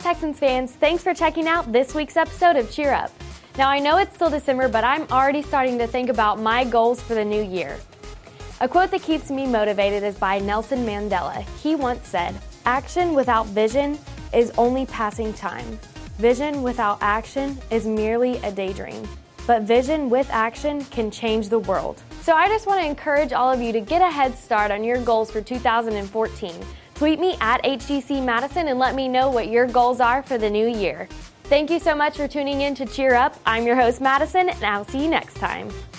Texans fans, thanks for checking out this week's episode of Cheer Up. Now I know it's still December, but I'm already starting to think about my goals for the new year. A quote that keeps me motivated is by Nelson Mandela. He once said, "Action without vision is only passing time. Vision without action is merely a daydream. But vision with action can change the world." So I just want to encourage all of you to get a head start on your goals for 2014. Tweet me at HGC Madison and let me know what your goals are for the new year. Thank you so much for tuning in to Cheer Up. I'm your host, Madison, and I'll see you next time.